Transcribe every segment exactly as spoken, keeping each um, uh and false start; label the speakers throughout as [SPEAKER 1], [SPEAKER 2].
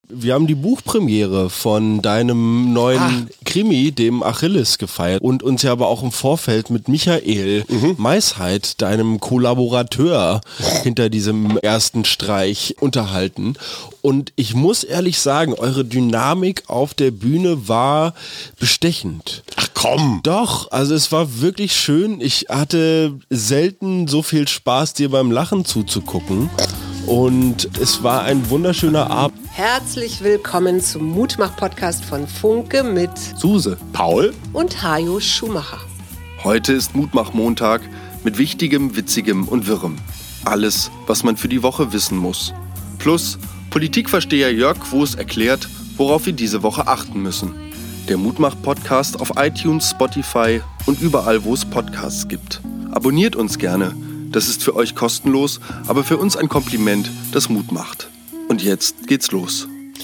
[SPEAKER 1] Wir haben die Buchpremiere von deinem neuen ah. Krimi, dem Achilles, gefeiert und uns ja aber auch im Vorfeld mit Michael mhm. Maisheit, deinem Kollaborateur, hinter diesem ersten Streich unterhalten. Und ich muss ehrlich sagen, eure Dynamik auf der Bühne war bestechend.
[SPEAKER 2] Ach komm!
[SPEAKER 1] Doch, also es war wirklich schön. Ich hatte selten so viel Spaß, dir beim Lachen zuzugucken. Und es war ein wunderschöner Abend.
[SPEAKER 3] Herzlich willkommen zum Mutmach-Podcast von Funke mit
[SPEAKER 1] Suse,
[SPEAKER 2] Paul
[SPEAKER 3] und Hajo Schumacher.
[SPEAKER 4] Heute ist Mutmach-Montag mit Wichtigem, Witzigem und Wirrem. Alles, was man für die Woche wissen muss. Plus Politikversteher Jörg Quos erklärt, worauf wir diese Woche achten müssen. Der Mutmach-Podcast auf iTunes, Spotify und überall, wo es Podcasts gibt. Abonniert uns gerne. Das ist für euch kostenlos, aber für uns ein Kompliment, das Mut macht. Und jetzt geht's los.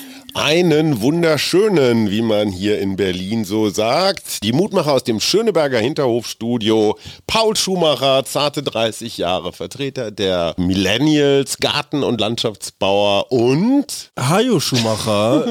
[SPEAKER 2] Einen wunderschönen, wie man hier in Berlin so sagt. Die Mutmacher aus dem Schöneberger Hinterhofstudio. Paul Schumacher, zarte dreißig Jahre, Vertreter der Millennials, Garten- und Landschaftsbauer und
[SPEAKER 1] Hajo Schumacher,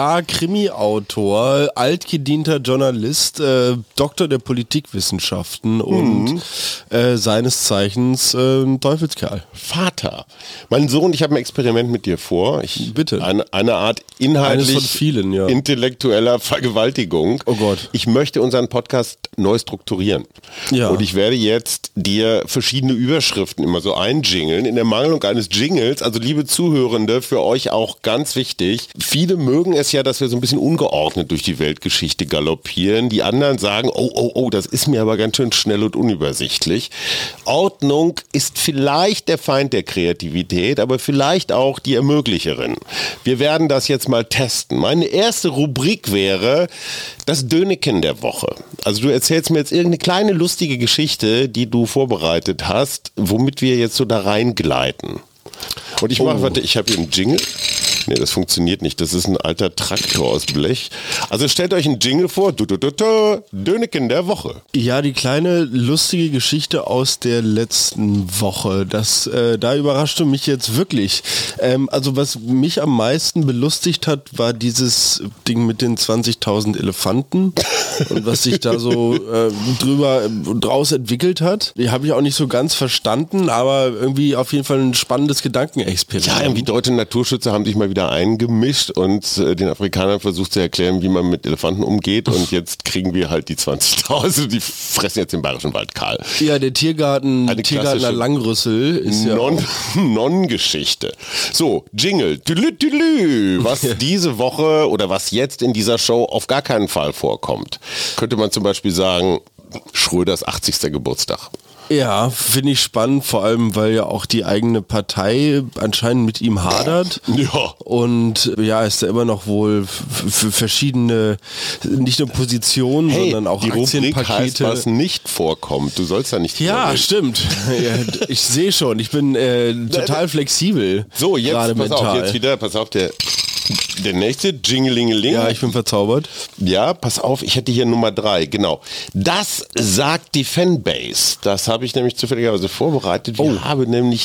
[SPEAKER 1] Star-Krimi-Autor, altgedienter Journalist, äh, Doktor der Politikwissenschaften und mhm. äh, seines Zeichens äh, Teufelskerl.
[SPEAKER 2] Vater. Mein Sohn, ich habe ein Experiment mit dir vor. Ich,
[SPEAKER 1] Bitte.
[SPEAKER 2] Eine, eine Art inhaltlich
[SPEAKER 1] von vielen, ja.
[SPEAKER 2] intellektueller Vergewaltigung.
[SPEAKER 1] Oh Gott.
[SPEAKER 2] Ich möchte unseren Podcast neu strukturieren.
[SPEAKER 1] Ja.
[SPEAKER 2] Und ich werde jetzt dir verschiedene Überschriften immer so einjingeln. In der Mangelung eines Jingles, also liebe Zuhörende, für euch auch ganz wichtig. Viele mögen es ja, dass wir so ein bisschen ungeordnet durch die Weltgeschichte galoppieren. Die anderen sagen, oh, oh, oh, das ist mir aber ganz schön schnell und unübersichtlich. Ordnung ist vielleicht der Feind der Kreativität, aber vielleicht auch die Ermöglicherin. Wir werden das jetzt mal testen. Meine erste Rubrik wäre das Döneken der Woche. Also du erzählst mir jetzt irgendeine kleine lustige Geschichte, die du vorbereitet hast, womit wir jetzt so da reingleiten. Und ich mache, oh. warte, ich habe hier einen Jingle. Nee, das funktioniert nicht. Das ist ein alter Traktor aus Blech. Also stellt euch einen Jingle vor. Du, du, du, du, Döneken der Woche.
[SPEAKER 1] Ja, die kleine lustige Geschichte aus der letzten Woche. Das, äh, da überraschte mich jetzt wirklich. Ähm, also was mich am meisten belustigt hat, war dieses Ding mit den zwanzigtausend Elefanten und was sich da so äh, drüber äh, draus entwickelt hat. Die habe ich auch nicht so ganz verstanden, aber irgendwie auf jeden Fall ein spannendes Gedankenexperiment.
[SPEAKER 2] Ja, irgendwie deutsche Naturschützer haben sich mal wieder eingemischt und äh, den Afrikanern versucht zu erklären, wie man mit Elefanten umgeht, und jetzt kriegen wir halt die zwanzigtausend, die fressen jetzt den Bayerischen Wald kahl.
[SPEAKER 1] Ja, der Tiergarten, Eine Tiergartner Langrüssel ist ja
[SPEAKER 2] Non- Non-Geschichte. So, Jingle, tülü, tülü, was diese Woche oder was jetzt in dieser Show auf gar keinen Fall vorkommt. Könnte man zum Beispiel sagen, Schröders achtzigster Geburtstag.
[SPEAKER 1] Ja, finde ich spannend, vor allem, weil ja auch die eigene Partei anscheinend mit ihm hadert.
[SPEAKER 2] Ja.
[SPEAKER 1] Und ja, ist da immer noch wohl für verschiedene, nicht nur Positionen, hey, sondern auch
[SPEAKER 2] die
[SPEAKER 1] Aktienpakete.
[SPEAKER 2] Rubrik heißt, was nicht vorkommt. Du sollst da nicht.
[SPEAKER 1] Ja, stimmt. Ja, ich sehe schon, ich bin äh, total flexibel.
[SPEAKER 2] So, jetzt pass
[SPEAKER 1] mental.
[SPEAKER 2] auf, jetzt wieder, pass auf, der... Der nächste, Jingelingeling.
[SPEAKER 1] Ja, ich bin verzaubert.
[SPEAKER 2] Ja, pass auf, ich hätte hier Nummer drei, genau. Das sagt die Fanbase. Das habe ich nämlich zufälligerweise vorbereitet. Wir oh. haben nämlich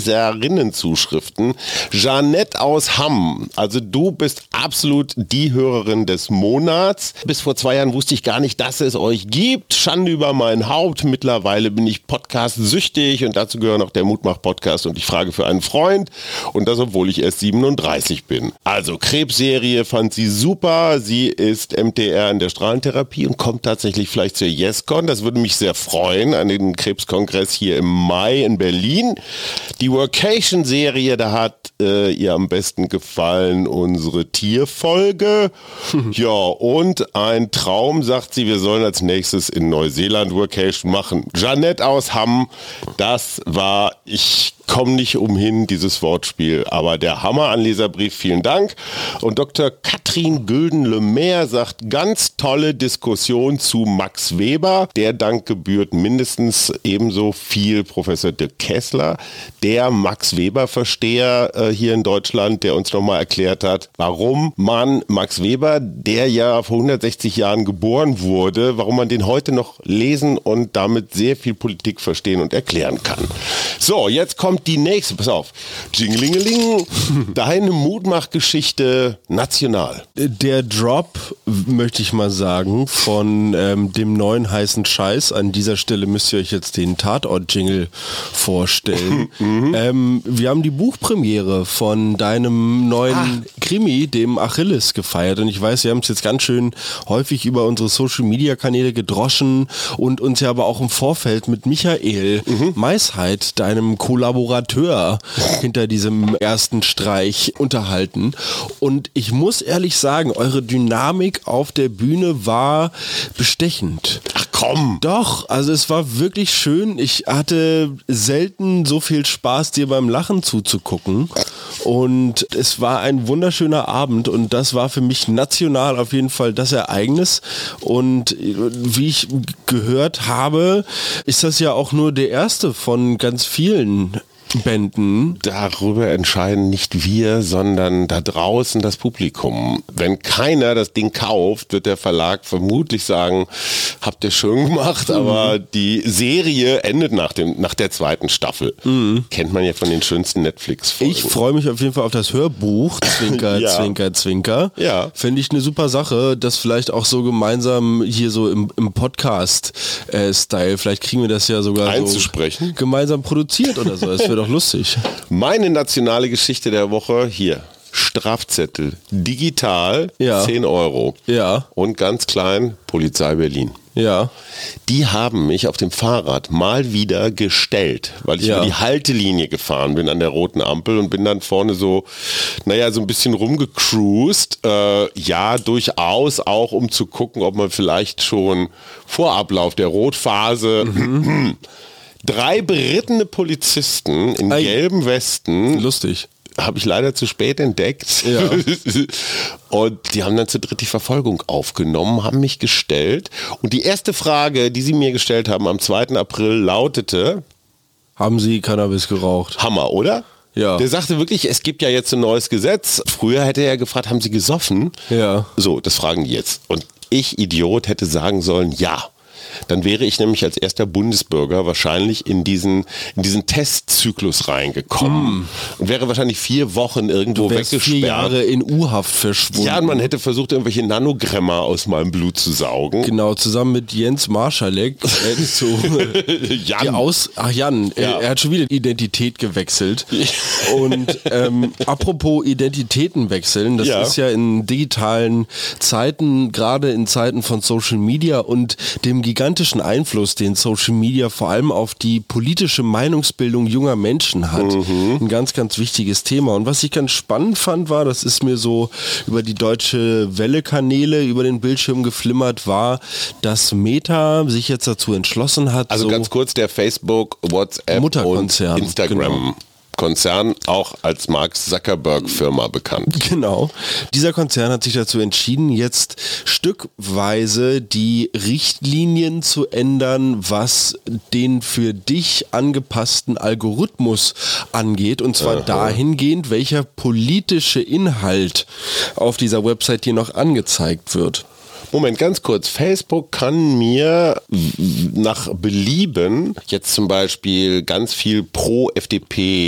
[SPEAKER 2] Leserinnenzuschriften. Jeanette aus Hamm, also du bist absolut die Hörerin des Monats. Bis vor zwei Jahren wusste ich gar nicht, dass es euch gibt. Schande über mein Haupt. Mittlerweile bin ich Podcast-süchtig und dazu gehört noch der Mutmach-Podcast und ich frage für einen Freund. Und das, obwohl ich erst siebenunddreißig bin. Also Krebsserie fand sie super. Sie ist M T R in der Strahlentherapie und kommt tatsächlich vielleicht zur YesCon. Das würde mich sehr freuen, an den Krebskongress hier im Mai in Berlin. Die Workation-Serie, da hat äh, ihr am besten gefallen unsere Tierfolge. Ja, und ein Traum, sagt sie, wir sollen als nächstes in Neuseeland Workation machen. Jeanette aus Hamm, das war, ich komme nicht umhin, dieses Wortspiel, aber der Hammer an Leserbrief, vielen Dank. Und Doktor Katrin Gülden-Lemaire sagt, ganz tolle Diskussion zu Max Weber. Der Dank gebührt mindestens ebenso viel Professor de Kessler, der Max Weber-Versteher äh, hier in Deutschland, der uns nochmal erklärt hat, warum man Max Weber, der ja vor hundertsechzig Jahren geboren wurde, warum man den heute noch lesen und damit sehr viel Politik verstehen und erklären kann. So, jetzt kommt die nächste, pass auf, Jinglingeling, deine Mutmachgeschichte Geschichte national.
[SPEAKER 1] Der Drop, möchte ich mal sagen, von ähm, dem neuen heißen Scheiß. An dieser Stelle müsst ihr euch jetzt den Tatort-Jingle vorstellen. mhm. ähm, wir haben die Buchpremiere von deinem neuen ah. Krimi, dem Achilles, gefeiert. Und ich weiß, wir haben es jetzt ganz schön häufig über unsere Social-Media-Kanäle gedroschen und uns ja aber auch im Vorfeld mit Michael mhm. Maisheit, deinem Kollaborateur, hinter diesem ersten Streich unterhalten. Und ich muss ehrlich sagen, eure Dynamik auf der Bühne war bestechend.
[SPEAKER 2] Ach komm!
[SPEAKER 1] Doch, also es war wirklich schön. Ich hatte selten so viel Spaß, dir beim Lachen zuzugucken. Und es war ein wunderschöner Abend und das war für mich national auf jeden Fall das Ereignis. Und wie ich gehört habe, ist das ja auch nur der erste von ganz vielen Bänden.
[SPEAKER 2] Darüber entscheiden nicht wir, sondern da draußen das Publikum. Wenn keiner das Ding kauft, wird der Verlag vermutlich sagen, habt ihr schön gemacht, mhm. aber die Serie endet nach dem nach der zweiten Staffel. Mhm. Kennt man ja von den schönsten Netflix-Folgen.
[SPEAKER 1] Ich freue mich auf jeden Fall auf das Hörbuch, Zwinker, ja. Zwinker, Zwinker.
[SPEAKER 2] Ja.
[SPEAKER 1] Finde ich eine super Sache, das vielleicht auch so gemeinsam hier so im, im Podcast-Style, vielleicht kriegen wir das ja sogar
[SPEAKER 2] einzusprechen.
[SPEAKER 1] So gemeinsam produziert oder so. Es wird doch lustig.
[SPEAKER 2] Meine nationale Geschichte der Woche hier. Strafzettel. Digital,
[SPEAKER 1] ja.
[SPEAKER 2] zehn Euro.
[SPEAKER 1] Ja.
[SPEAKER 2] Und ganz klein, Polizei Berlin.
[SPEAKER 1] Ja.
[SPEAKER 2] Die haben mich auf dem Fahrrad mal wieder gestellt, weil ich
[SPEAKER 1] ja.
[SPEAKER 2] über die Haltelinie gefahren bin an der roten Ampel und bin dann vorne so, naja, so ein bisschen rumgecruised. Äh, ja, durchaus auch, um zu gucken, ob man vielleicht schon vor Ablauf der Rotphase mhm. drei berittene Polizisten in
[SPEAKER 1] Ei.
[SPEAKER 2] gelben Westen.
[SPEAKER 1] Lustig.
[SPEAKER 2] Habe ich leider zu spät entdeckt.
[SPEAKER 1] Ja.
[SPEAKER 2] Und die haben dann zu dritt die Verfolgung aufgenommen, haben mich gestellt. Und die erste Frage, die sie mir gestellt haben am zweiten April lautete:
[SPEAKER 1] Haben Sie Cannabis geraucht?
[SPEAKER 2] Hammer, oder?
[SPEAKER 1] Ja.
[SPEAKER 2] Der sagte wirklich, es gibt ja jetzt ein neues Gesetz. Früher hätte er gefragt, haben Sie gesoffen?
[SPEAKER 1] Ja.
[SPEAKER 2] So, das fragen die jetzt. Und ich, Idiot, hätte sagen sollen, ja. Dann wäre ich nämlich als erster Bundesbürger wahrscheinlich in diesen, in diesen Testzyklus reingekommen mm. und wäre wahrscheinlich vier Wochen irgendwo
[SPEAKER 1] du wärst
[SPEAKER 2] weggesperrt.
[SPEAKER 1] Vier Jahre in U-Haft verschwunden.
[SPEAKER 2] Ja, und man hätte versucht, irgendwelche Nanogrammer aus meinem Blut zu saugen.
[SPEAKER 1] Genau, zusammen mit Jens Marschalek. Hättest du
[SPEAKER 2] Jan.
[SPEAKER 1] Die Aus, ach Jan,
[SPEAKER 2] Ja.
[SPEAKER 1] er, er hat schon wieder Identität gewechselt. Und ähm, apropos Identitäten wechseln, das
[SPEAKER 2] Ja.
[SPEAKER 1] ist ja in digitalen Zeiten, gerade in Zeiten von Social Media und dem gigantischen Einfluss, den Social Media vor allem auf die politische Meinungsbildung junger Menschen hat. Mhm. Ein ganz, ganz wichtiges Thema. Und was ich ganz spannend fand, war, das ist mir so über die Deutsche Welle-Kanäle über den Bildschirm geflimmert, war, dass Meta sich jetzt dazu entschlossen hat.
[SPEAKER 2] Also
[SPEAKER 1] so
[SPEAKER 2] ganz kurz, der Facebook, WhatsApp
[SPEAKER 1] Mutterkonzern,
[SPEAKER 2] und Instagram.
[SPEAKER 1] Genau.
[SPEAKER 2] Konzern, auch als Mark Zuckerberg Firma bekannt.
[SPEAKER 1] Genau. Dieser Konzern hat sich dazu entschieden, jetzt stückweise die Richtlinien zu ändern, was den für dich angepassten Algorithmus angeht. Und zwar Aha. dahingehend, welcher politische Inhalt auf dieser Website hier noch angezeigt wird.
[SPEAKER 2] Moment, ganz kurz. Facebook kann mir nach Belieben jetzt zum Beispiel ganz viel pro-F D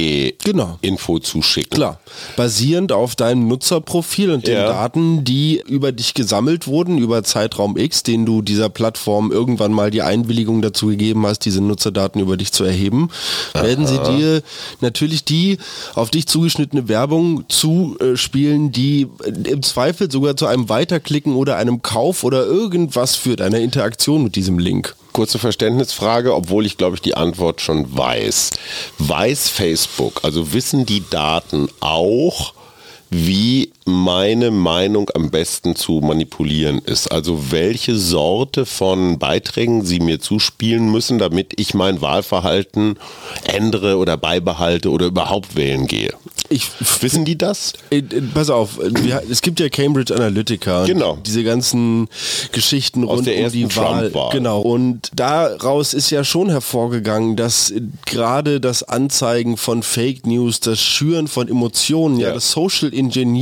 [SPEAKER 2] P-Info
[SPEAKER 1] genau.
[SPEAKER 2] zuschicken.
[SPEAKER 1] Klar, basierend auf deinem Nutzerprofil und den
[SPEAKER 2] ja.
[SPEAKER 1] Daten, die über dich gesammelt wurden, über Zeitraum X, den du dieser Plattform irgendwann mal die Einwilligung dazu gegeben hast, diese Nutzerdaten über dich zu erheben, Aha. werden sie dir natürlich die auf dich zugeschnittene Werbung zuspielen, die im Zweifel sogar zu einem Weiterklicken oder einem Kauf oder irgendwas führt, einer Interaktion mit diesem Link.
[SPEAKER 2] Kurze Verständnisfrage, obwohl ich glaube ich die Antwort schon weiß. Weiß Facebook, also wissen die Daten auch, wie meine Meinung am besten zu manipulieren ist? Also welche Sorte von Beiträgen sie mir zuspielen müssen, damit ich mein Wahlverhalten ändere oder beibehalte oder überhaupt wählen gehe?
[SPEAKER 1] Ich,
[SPEAKER 2] Wissen die das?
[SPEAKER 1] Äh, pass auf, wir, es gibt ja Cambridge Analytica.
[SPEAKER 2] Genau.
[SPEAKER 1] Diese ganzen Geschichten
[SPEAKER 2] Aus
[SPEAKER 1] rund
[SPEAKER 2] der
[SPEAKER 1] um die Wahl.
[SPEAKER 2] Trump-Wahl.
[SPEAKER 1] Genau. Und daraus ist ja schon hervorgegangen, dass gerade das Anzeigen von Fake News, das Schüren von Emotionen, ja,
[SPEAKER 2] Ja.
[SPEAKER 1] das Social Engineering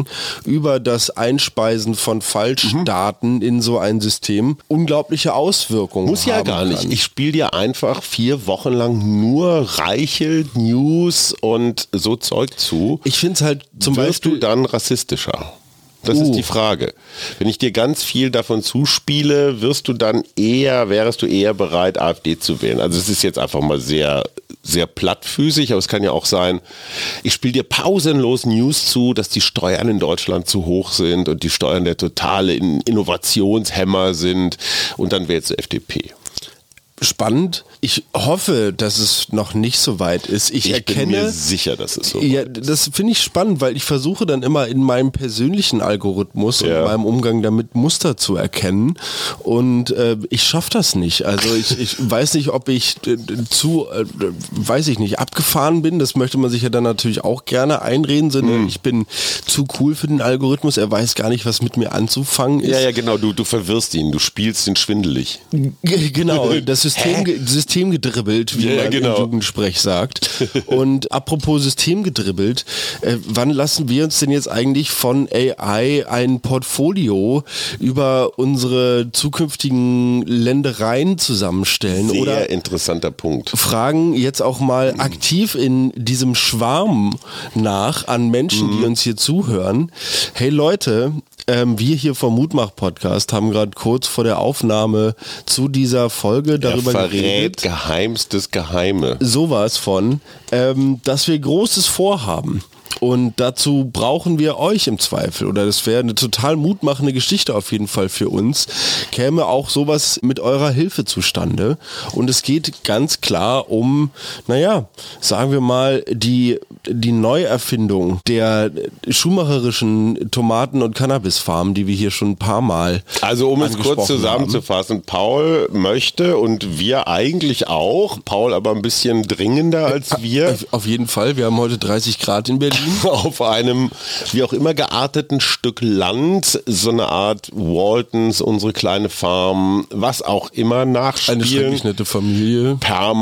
[SPEAKER 1] über das Einspeisen von Falschdaten mhm. in so ein System unglaubliche Auswirkungen
[SPEAKER 2] Muss ja gar nicht.
[SPEAKER 1] Kann.
[SPEAKER 2] Ich spiele dir einfach vier Wochen lang nur Reichel, News und so Zeug zu.
[SPEAKER 1] Ich finde es halt zum
[SPEAKER 2] Wirst
[SPEAKER 1] Beispiel...
[SPEAKER 2] du dann rassistischer? Das uh. ist die Frage. Wenn ich dir ganz viel davon zuspiele, wirst du dann eher, wärst du eher bereit, AfD zu wählen? Also es ist jetzt einfach mal sehr, sehr plattfüßig, aber es kann ja auch sein, ich spiele dir pausenlos News zu, dass die Steuern in Deutschland zu hoch sind und die Steuern der totale Innovationshemmer sind und dann wählst du F D P.
[SPEAKER 1] Spannend. Ich hoffe, dass es noch nicht so weit ist. Ich,
[SPEAKER 2] ich
[SPEAKER 1] erkenne,
[SPEAKER 2] bin mir sicher, dass es so
[SPEAKER 1] ja,
[SPEAKER 2] ist.
[SPEAKER 1] Das finde ich spannend, weil ich versuche dann immer in meinem persönlichen Algorithmus ja. und meinem Umgang damit Muster zu erkennen und äh, ich schaffe das nicht. Also ich, ich weiß nicht, ob ich äh, zu, äh, weiß ich nicht, abgefahren bin. Das möchte man sich ja dann natürlich auch gerne einreden, sondern mm. ich bin zu cool für den Algorithmus. Er weiß gar nicht, was mit mir anzufangen ist.
[SPEAKER 2] Ja, ja, genau. Du, du verwirrst ihn. Du spielst ihn schwindelig.
[SPEAKER 1] G- genau. Das System, System gedribbelt, wie
[SPEAKER 2] ja,
[SPEAKER 1] man
[SPEAKER 2] genau.
[SPEAKER 1] im Jugendsprech sagt. Und apropos System gedribbelt, äh, wann lassen wir uns denn jetzt eigentlich von A I ein Portfolio über unsere zukünftigen Ländereien zusammenstellen?
[SPEAKER 2] Sehr
[SPEAKER 1] Oder
[SPEAKER 2] interessanter Punkt.
[SPEAKER 1] Fragen jetzt auch mal aktiv in diesem Schwarm nach an Menschen, mhm. die uns hier zuhören. Hey Leute, Ähm, wir hier vom Mutmach-Podcast haben gerade kurz vor der Aufnahme zu dieser Folge darüber
[SPEAKER 2] er verrät
[SPEAKER 1] geredet.
[SPEAKER 2] Geheimstes Geheime.
[SPEAKER 1] Sowas von, ähm, dass wir Großes vorhaben. Und dazu brauchen wir euch im Zweifel. Oder das wäre eine total mutmachende Geschichte auf jeden Fall für uns. Käme auch sowas mit eurer Hilfe zustande. Und es geht ganz klar um, naja, sagen wir mal, die, die Neuerfindung der schuhmacherischen Tomaten- und Cannabisfarmen, die wir hier schon ein paar Mal
[SPEAKER 2] Also um es kurz zusammenzufassen, haben. Paul möchte und wir eigentlich auch, Paul aber ein bisschen dringender als wir.
[SPEAKER 1] Auf jeden Fall, wir haben heute dreißig Grad in Berlin.
[SPEAKER 2] Auf einem, wie auch immer, gearteten Stück Land, so eine Art Waltons, unsere kleine Farm, was auch immer nachspielen.
[SPEAKER 1] Eine schrecklich nette Familie.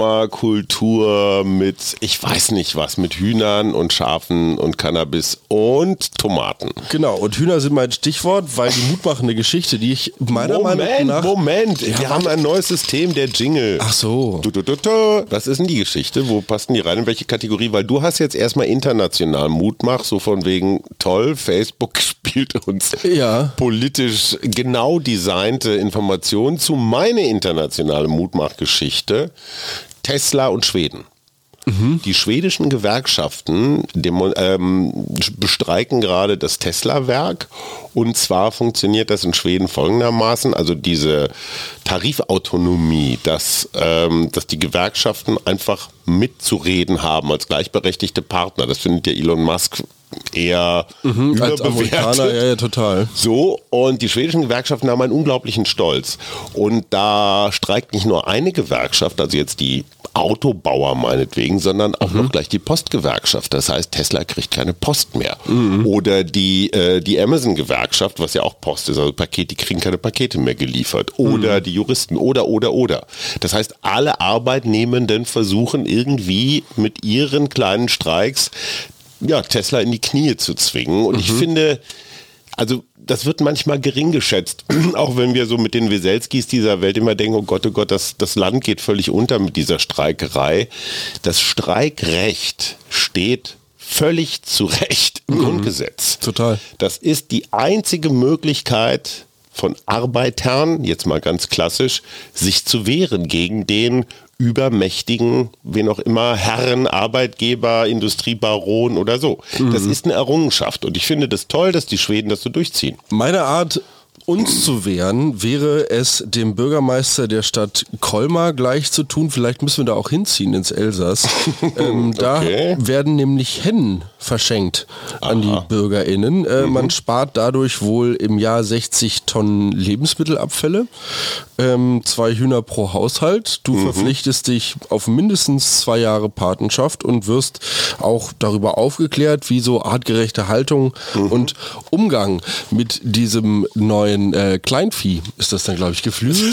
[SPEAKER 2] Permakultur mit, ich weiß nicht was, mit Hühnern und Schafen und Cannabis und Tomaten.
[SPEAKER 1] Genau, und Hühner sind mein Stichwort, weil die mutmachende Geschichte, die ich meiner
[SPEAKER 2] Moment,
[SPEAKER 1] Meinung nach...
[SPEAKER 2] Moment,
[SPEAKER 1] ja,
[SPEAKER 2] wir haben ein neues System, der Jingle.
[SPEAKER 1] Ach so.
[SPEAKER 2] Du, du, du, du. Was ist denn die Geschichte? Wo passen die rein? In welche Kategorie? Weil du hast jetzt erstmal international Mutmach, so von wegen, toll, Facebook spielt uns
[SPEAKER 1] ja.
[SPEAKER 2] politisch genau designte Informationen zu meine internationale Mutmachgeschichte, Tesla und Schweden. Mhm. Die schwedischen Gewerkschaften demo, ähm, bestreiken gerade das Tesla-Werk und zwar funktioniert das in Schweden folgendermaßen, also diese Tarifautonomie, dass, ähm, dass die Gewerkschaften einfach mitzureden haben als gleichberechtigte Partner, das findet ja Elon Musk eher
[SPEAKER 1] mhm,
[SPEAKER 2] überbewertet.
[SPEAKER 1] Als ja, ja, total.
[SPEAKER 2] So, und die schwedischen Gewerkschaften haben einen unglaublichen Stolz. Und da streikt nicht nur eine Gewerkschaft, also jetzt die Autobauer meinetwegen, sondern auch mhm. noch gleich die Postgewerkschaft. Das heißt, Tesla kriegt keine Post mehr. Mhm. Oder die, äh, die Amazon-Gewerkschaft, was ja auch Post ist, also Pakete, die kriegen keine Pakete mehr geliefert. Oder mhm. die Juristen, oder, oder, oder. Das heißt, alle Arbeitnehmenden versuchen irgendwie mit ihren kleinen Streiks ja, Tesla in die Knie zu zwingen. Und mhm. ich finde, also das wird manchmal gering geschätzt, auch wenn wir so mit den Weselskis dieser Welt immer denken, oh Gott, oh Gott, das, das Land geht völlig unter mit dieser Streikerei. Das Streikrecht steht völlig zu Recht im mhm. Grundgesetz.
[SPEAKER 1] Total.
[SPEAKER 2] Das ist die einzige Möglichkeit von Arbeitern, jetzt mal ganz klassisch, sich zu wehren gegen den übermächtigen, wen auch immer, Herren, Arbeitgeber, Industriebaron oder so. Mhm. Das ist eine Errungenschaft und ich finde das toll, dass die Schweden das so durchziehen.
[SPEAKER 1] Meine Art, uns zu wehren, wäre es dem Bürgermeister der Stadt Colmar gleich zu tun. Vielleicht müssen wir da auch hinziehen ins Elsass. ähm, da okay. werden nämlich Hennen verschenkt an Aha. die BürgerInnen. Äh, mhm. Man spart dadurch wohl im Jahr sechzig Tonnen Lebensmittelabfälle. Ähm, zwei Hühner pro Haushalt. Du mhm. verpflichtest dich auf mindestens zwei Jahre Patenschaft und wirst auch darüber aufgeklärt, wie so artgerechte Haltung mhm. und Umgang mit diesem neuen äh, Kleinvieh, ist das dann, glaube ich, Geflügel,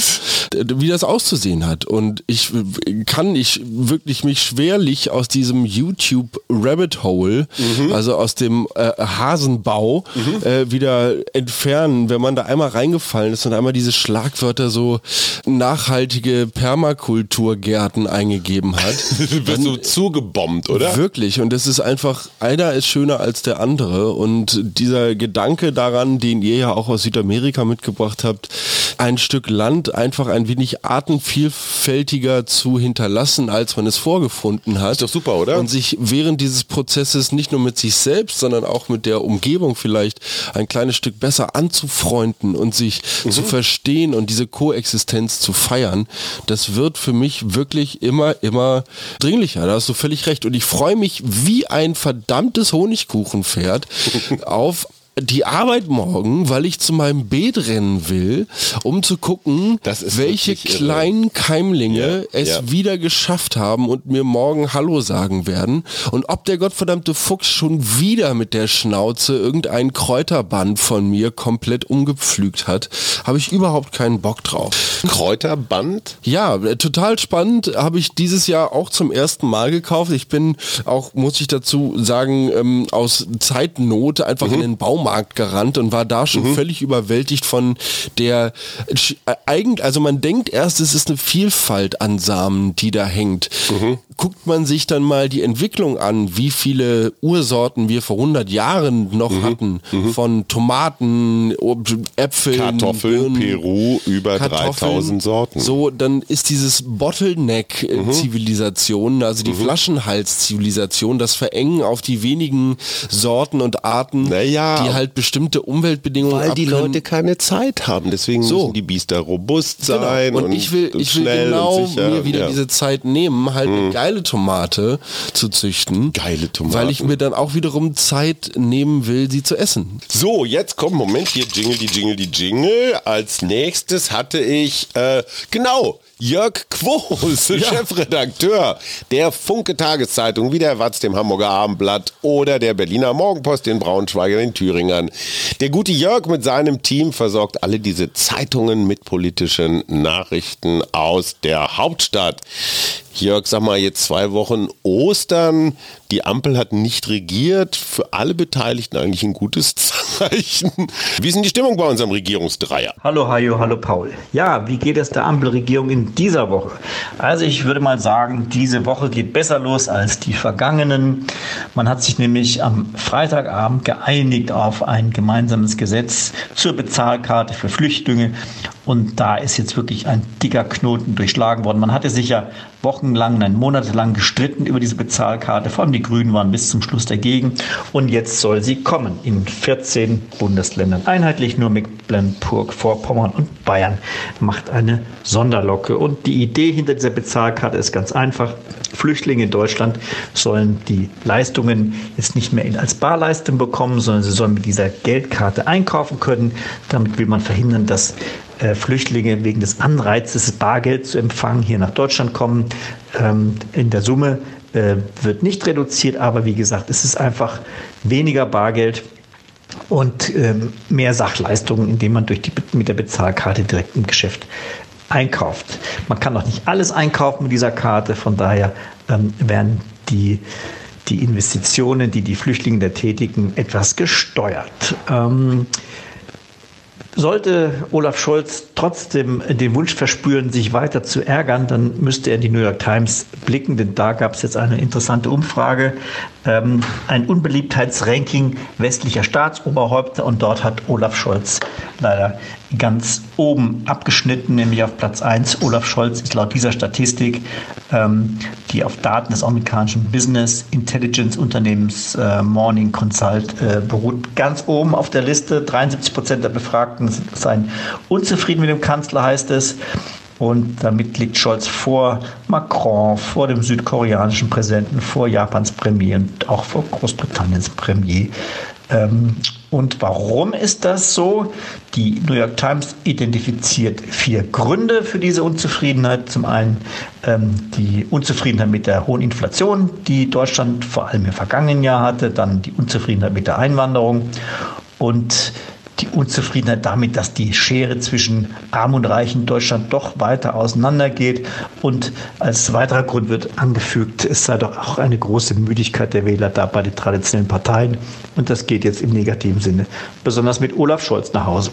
[SPEAKER 1] wie das auszusehen hat. Und ich kann ich wirklich mich schwerlich aus diesem YouTube Rabbit Hole, mhm. also aus dem äh, Hasenbau, mhm. äh, wieder entfernen, wenn man da einmal reingefallen ist und einmal diese Schlagwörter so nachhaltige Permakulturgärten eingegeben hat.
[SPEAKER 2] Bist du zugebombt, oder?
[SPEAKER 1] Wirklich. Und es ist einfach, einer ist schöner als der andere. Und dieser Gedanke daran, den ihr ja auch aus Südamerika mitgebracht habt, ein Stück Land einfach ein wenig artenvielfältiger zu hinterlassen, als man es vorgefunden hat.
[SPEAKER 2] Ist doch super, oder?
[SPEAKER 1] Und sich während dieses Prozesses nicht nur mit sich selbst, sondern auch mit der Umgebung vielleicht ein kleines Stück besser anzufreunden und sich mhm. zu verstehen und diese Koexistenz zu feiern, das wird für mich wirklich immer, immer dringlicher. Da hast du völlig recht. Und ich freue mich wie ein verdammtes Honigkuchenpferd auf die Arbeit morgen, weil ich zu meinem Beet rennen will, um zu gucken, welche kleinen Keimlinge ja, es ja. wieder geschafft haben und mir morgen Hallo sagen werden. Und ob der gottverdammte Fuchs schon wieder mit der Schnauze irgendein Kräuterband von mir komplett umgepflügt hat, habe ich überhaupt keinen Bock drauf.
[SPEAKER 2] Kräuterband?
[SPEAKER 1] Ja, total spannend. Habe ich dieses Jahr auch zum ersten Mal gekauft. Ich bin auch, muss ich dazu sagen, ähm, aus Zeitnot einfach mhm. in den Baum Markt gerannt und war da schon mhm. völlig überwältigt von der eigentlich, also man denkt erst, es ist eine Vielfalt an Samen, die da hängt. Mhm. Guckt man sich dann mal die Entwicklung an, wie viele Ursorten wir vor hundert Jahren noch mhm. hatten, mhm. von Tomaten, Äpfeln,
[SPEAKER 2] Kartoffeln, Birnen, Peru, über dreitausend Sorten.
[SPEAKER 1] So, dann ist dieses Bottleneck-Zivilisation, mhm. also die mhm. Flaschenhals-Zivilisation, das Verengen auf die wenigen Sorten und Arten,
[SPEAKER 2] naja,
[SPEAKER 1] die halt bestimmte Umweltbedingungen
[SPEAKER 2] weil
[SPEAKER 1] abkönnen.
[SPEAKER 2] Die Leute keine Zeit haben, deswegen so. müssen die Biester robust sein.
[SPEAKER 1] Genau. Und, und ich will,
[SPEAKER 2] und
[SPEAKER 1] ich will genau mir wieder
[SPEAKER 2] ja.
[SPEAKER 1] diese Zeit nehmen, halt mhm. eine geile Tomate zu züchten.
[SPEAKER 2] Geile Tomate.
[SPEAKER 1] Weil ich mir dann auch wiederum Zeit nehmen will, sie zu essen.
[SPEAKER 2] So, jetzt kommt, Moment, hier Jingle, die Jingle, die Jingle. Als nächstes hatte ich, äh, genau, Jörg Quos, ja. Chefredakteur der Funke Tageszeitung, wie der Watz, dem Hamburger Abendblatt oder der Berliner Morgenpost, den Braunschweigern, den Thüringern. Der gute Jörg mit seinem Team versorgt alle diese Zeitungen mit politischen Nachrichten aus der Hauptstadt. Jörg, sag mal, jetzt zwei Wochen Ostern, die Ampel hat nicht regiert, für alle Beteiligten eigentlich ein gutes Zeichen. Wie ist denn die Stimmung bei unserem Regierungsdreier?
[SPEAKER 5] Hallo Hajo, hallo Paul. Ja, wie geht es der Ampelregierung in dieser Woche? Also ich würde mal sagen, diese Woche geht besser los als die vergangenen. Man hat sich nämlich am Freitagabend geeinigt auf ein gemeinsames Gesetz zur Bezahlkarte für Flüchtlinge. Und da ist jetzt wirklich ein dicker Knoten durchschlagen worden. Man hatte sich ja wochenlang, nein, monatelang gestritten über diese Bezahlkarte. Vor allem die Grünen waren bis zum Schluss dagegen. Und jetzt soll sie kommen in vierzehn Bundesländern. Einheitlich, nur Mecklenburg-Vorpommern und Bayern macht eine Sonderlocke. Und die Idee hinter dieser Bezahlkarte ist ganz einfach. Flüchtlinge in Deutschland sollen die Leistungen jetzt nicht mehr als Barleistung bekommen, sondern sie sollen mit dieser Geldkarte einkaufen können. Damit will man verhindern, dass äh, Flüchtlinge wegen des Anreizes, Bargeld zu empfangen, hier nach Deutschland kommen. Ähm, in der Summe äh, wird nicht reduziert, aber wie gesagt, es ist einfach weniger Bargeld und ähm, mehr Sachleistungen, indem man durch die, mit der Bezahlkarte direkt im Geschäft einkauft. Man kann auch nicht alles einkaufen mit dieser Karte, von daher ähm, werden die, die Investitionen, die die Flüchtlinge da tätigen, etwas gesteuert. Ähm, Sollte Olaf Scholz trotzdem den Wunsch verspüren, sich weiter zu ärgern, dann müsste er in die New York Times blicken, denn da gab es jetzt eine interessante Umfrage, ähm, ein Unbeliebtheitsranking westlicher Staatsoberhäupter, und dort hat Olaf Scholz leider ganz oben abgeschnitten, nämlich auf Platz eins. Olaf Scholz ist laut dieser Statistik, ähm, die auf Daten des amerikanischen Business Intelligence Unternehmens äh, Morning Consult äh, beruht, ganz oben auf der Liste. dreiundsiebzig Prozent der Befragten seien unzufrieden mit dem Kanzler, heißt es. Und damit liegt Scholz vor Macron, vor dem südkoreanischen Präsidenten, vor Japans Premier und auch vor Großbritanniens Premier. Ähm, und warum ist das so? Die New York Times identifiziert vier Gründe für diese Unzufriedenheit. Zum einen ähm, die Unzufriedenheit mit der hohen Inflation, die Deutschland vor allem im vergangenen Jahr hatte. Dann die Unzufriedenheit mit der Einwanderung und die Unzufriedenheit damit, dass die Schere zwischen Arm und Reich in Deutschland doch weiter auseinandergeht. Und als weiterer Grund wird angefügt, es sei doch auch eine große Müdigkeit der Wähler da bei den traditionellen Parteien. Und das geht jetzt im negativen Sinne, besonders mit Olaf Scholz nach Hause.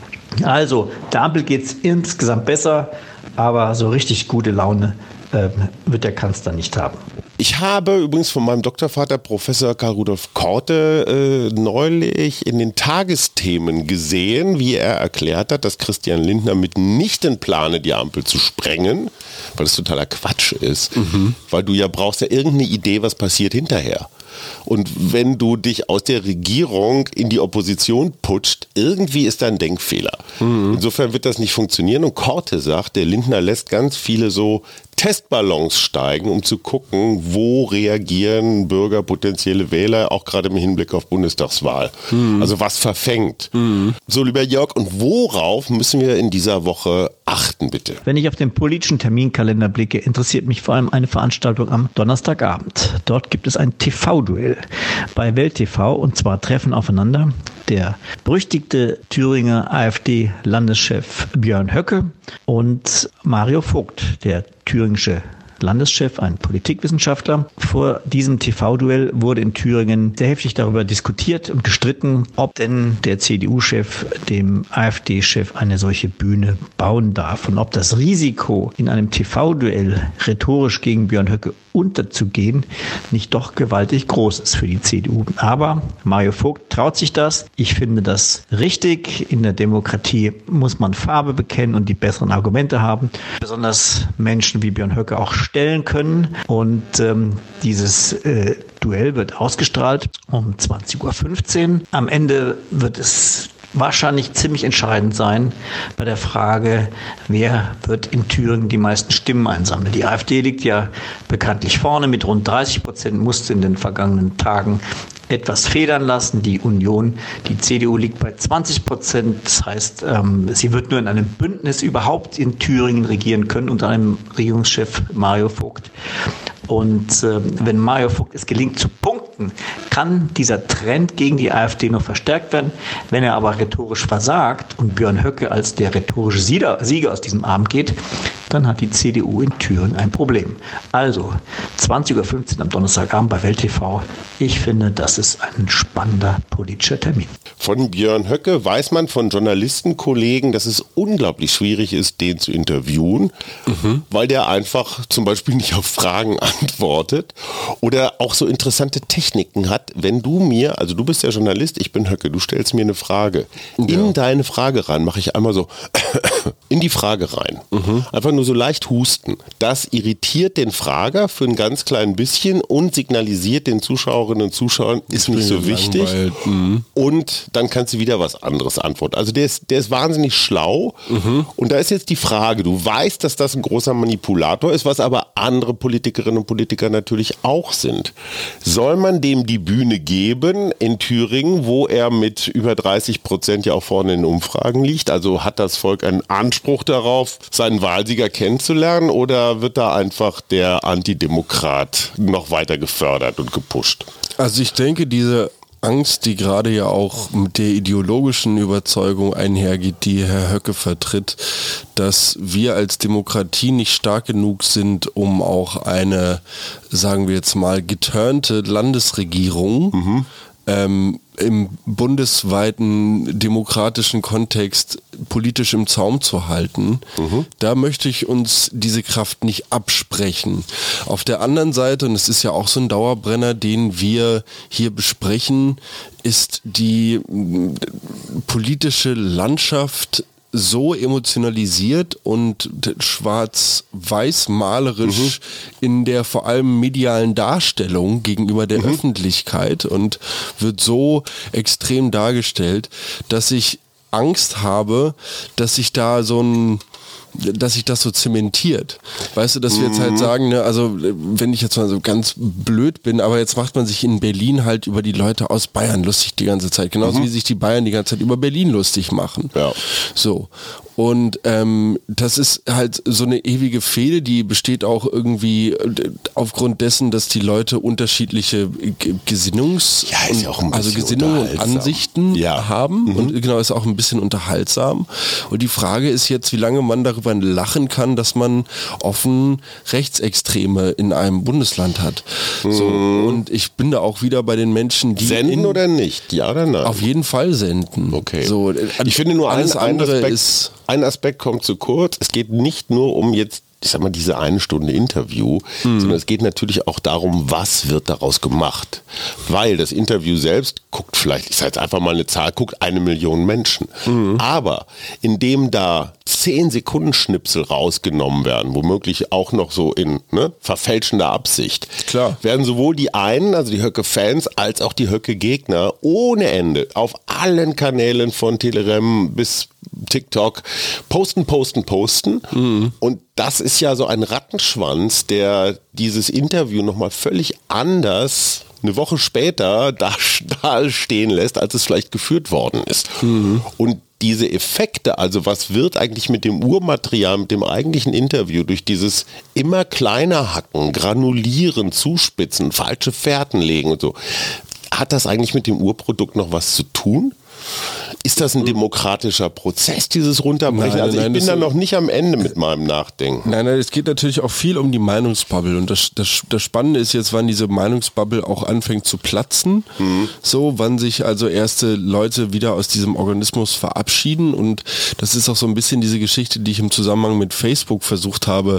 [SPEAKER 5] Also, der Ampel geht es insgesamt besser, aber so richtig gute Laune äh, wird der Kanzler nicht haben.
[SPEAKER 2] Ich habe übrigens von meinem Doktorvater Professor Karl Rudolf Korte äh, neulich in den Tagesthemen gesehen, wie er erklärt hat, dass Christian Lindner mitnichten plane, die Ampel zu sprengen, weil das totaler Quatsch ist, mhm. weil du ja brauchst ja irgendeine Idee, was passiert hinterher. Und wenn du dich aus der Regierung in die Opposition putscht, irgendwie ist da ein Denkfehler. Mhm. Insofern wird das nicht funktionieren. Und Korte sagt, der Lindner lässt ganz viele so Testballons steigen, um zu gucken, wo reagieren Bürger, potenzielle Wähler, auch gerade im Hinblick auf Bundestagswahl. Mhm. Also was verfängt. Mhm. So, lieber Jörg, und worauf müssen wir in dieser Woche achten, bitte?
[SPEAKER 5] Wenn ich auf den politischen Terminkalender blicke, interessiert mich vor allem eine Veranstaltung am Donnerstagabend. Dort gibt es ein T V-Duell bei Welt T V, und zwar treffen aufeinander der berüchtigte Thüringer AfD-Landeschef Björn Höcke und Mario Vogt, der thüringische Landeschef, ein Politikwissenschaftler. Vor diesem T V-Duell wurde in Thüringen sehr heftig darüber diskutiert und gestritten, ob denn der C D U-Chef dem AfD-Chef eine solche Bühne bauen darf und ob das Risiko, in einem T V-Duell rhetorisch gegen Björn Höcke unterzugehen, nicht doch gewaltig groß ist für die C D U. Aber Mario Vogt traut sich das. Ich finde das richtig. In der Demokratie muss man Farbe bekennen und die besseren Argumente haben. Besonders Menschen wie Björn Höcke auch stellen können. Und ähm, dieses äh, Duell wird ausgestrahlt um zwanzig Uhr fünfzehn. Am Ende wird es wahrscheinlich ziemlich entscheidend sein bei der Frage, wer wird in Thüringen die meisten Stimmen einsammeln. Die AfD liegt ja bekanntlich vorne mit rund dreißig Prozent, musste in den vergangenen Tagen etwas federn lassen. Die Union, die C D U liegt bei zwanzig Prozent. Das heißt, ähm, sie wird nur in einem Bündnis überhaupt in Thüringen regieren können unter einem Regierungschef Mario Vogt. Und äh, wenn Mario Vogt es gelingt zu punkten, kann dieser Trend gegen die AfD noch verstärkt werden. Wenn er aber rhetorisch versagt und Björn Höcke als der rhetorische Sieger, Sieger aus diesem Abend geht, dann hat die C D U in Thüringen ein Problem. Also zwanzig Uhr fünfzehn am Donnerstagabend bei Welt T V. Ich finde, das ist ein spannender politischer Termin.
[SPEAKER 2] Von Björn Höcke weiß man von Journalistenkollegen, dass es unglaublich schwierig ist, den zu interviewen, mhm. weil der einfach zum Beispiel nicht auf Fragen antwortet oder auch so interessante Techniken hat. Wenn du mir, also du bist ja Journalist, ich bin Höcke, du stellst mir eine Frage. Ja. In deine Frage rein mache ich einmal so in die Frage rein. Mhm. Einfach nur so leicht husten. Das irritiert den Frager für ein ganz klein bisschen und signalisiert den Zuschauerinnen und Zuschauern, ist nicht so wichtig. Mhm. Und dann kannst du wieder was anderes antworten. Also der ist, der ist wahnsinnig schlau. Mhm. Und da ist jetzt die Frage, du weißt, dass das ein großer Manipulator ist, was aber andere Politikerinnen und Politiker natürlich auch sind. Soll man dem die Bühne geben in Thüringen, wo er mit über dreißig Prozent ja auch vorne in den Umfragen liegt? Also hat das Volk einen Anspruch darauf, seinen Wahlsieger kennenzulernen, oder wird da einfach der Antidemokrat noch weiter gefördert und gepusht?
[SPEAKER 1] Also ich denke, diese Angst, die gerade ja auch mit der ideologischen Überzeugung einhergeht, die Herr Höcke vertritt, dass wir als Demokratie nicht stark genug sind, um auch eine, sagen wir jetzt mal, geturnte Landesregierung mhm. ähm, im bundesweiten demokratischen Kontext politisch im Zaum zu halten. Mhm. Da möchte ich uns diese Kraft nicht absprechen. Auf der anderen Seite, und es ist ja auch so ein Dauerbrenner, den wir hier besprechen, ist die politische Landschaft so emotionalisiert und schwarz-weiß malerisch mhm. in der vor allem medialen Darstellung gegenüber der mhm. Öffentlichkeit und wird so extrem dargestellt, dass ich Angst habe, dass sich da so ein dass sich das so zementiert. Weißt du, dass wir jetzt halt sagen, ne, also wenn ich jetzt mal so ganz blöd bin, aber jetzt macht man sich in Berlin halt über die Leute aus Bayern lustig die ganze Zeit. Genauso mhm. wie sich die Bayern die ganze Zeit über Berlin lustig machen.
[SPEAKER 2] Ja.
[SPEAKER 1] So. Und ähm, das ist halt so eine ewige Fehde, die besteht auch irgendwie aufgrund dessen, dass die Leute unterschiedliche Gesinnungs-
[SPEAKER 2] ja, ist ja auch ein
[SPEAKER 1] also Gesinnungen und Ansichten
[SPEAKER 2] ja.
[SPEAKER 1] haben
[SPEAKER 2] mhm.
[SPEAKER 1] und genau, ist auch ein bisschen unterhaltsam. Und die Frage ist jetzt, wie lange man darüber lachen kann, dass man offen Rechtsextreme in einem Bundesland hat. Mhm. So, und ich bin da auch wieder bei den Menschen, die
[SPEAKER 2] senden
[SPEAKER 1] in,
[SPEAKER 2] oder nicht, ja oder nein?
[SPEAKER 1] Auf jeden Fall senden.
[SPEAKER 2] Okay.
[SPEAKER 1] So,
[SPEAKER 2] ich finde nur
[SPEAKER 1] alles
[SPEAKER 2] ein,
[SPEAKER 1] andere
[SPEAKER 2] ein Aspekt,
[SPEAKER 1] ist
[SPEAKER 2] ein Aspekt kommt zu kurz. Es geht nicht nur um jetzt, ich sag mal, diese eine Stunde Interview, mhm. sondern es geht natürlich auch darum, was wird daraus gemacht. Weil das Interview selbst guckt vielleicht, ich sage jetzt einfach mal eine Zahl, guckt eine Million Menschen. Mhm. Aber indem da zehn Sekunden Schnipsel rausgenommen werden, womöglich auch noch so in ne, verfälschender Absicht,
[SPEAKER 1] Klar.
[SPEAKER 2] werden sowohl die einen, also die Höcke-Fans, als auch die Höcke-Gegner ohne Ende auf allen Kanälen von Telerem bis TikTok posten, posten, posten. Mhm. Und das ist ja so ein Rattenschwanz, der dieses Interview nochmal völlig anders eine Woche später da, da stehen lässt, als es vielleicht geführt worden ist. Mhm. Und diese Effekte, also was wird eigentlich mit dem Urmaterial, mit dem eigentlichen Interview durch dieses immer kleiner Hacken, Granulieren, Zuspitzen, falsche Fährten legen und so, hat das eigentlich mit dem Urprodukt noch was zu tun? Ist das ein demokratischer Prozess, dieses Runterbrechen?
[SPEAKER 1] Nein,
[SPEAKER 2] also ich
[SPEAKER 1] nein,
[SPEAKER 2] bin da
[SPEAKER 1] das-
[SPEAKER 2] noch nicht am Ende mit meinem Nachdenken.
[SPEAKER 1] Nein, nein, es geht natürlich auch viel um die Meinungsbubble und das, das, das Spannende ist jetzt, wann diese Meinungsbubble auch anfängt zu platzen, mhm. so, wann sich also erste Leute wieder aus diesem Organismus verabschieden und das ist auch so ein bisschen diese Geschichte, die ich im Zusammenhang mit Facebook versucht habe